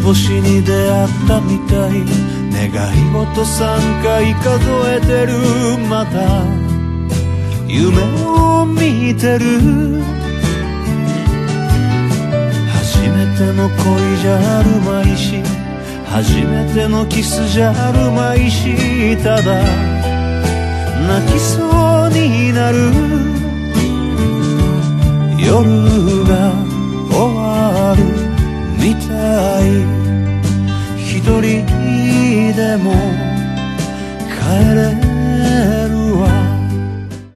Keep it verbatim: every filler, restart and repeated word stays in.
星に出会ったみたい、願い事さんかい数えてる、また夢を見てる。初めての恋じゃあるまいし、初めてのキスじゃあるまいし、ただ泣きそうになる。夜が終わるみたい、一人でも帰れ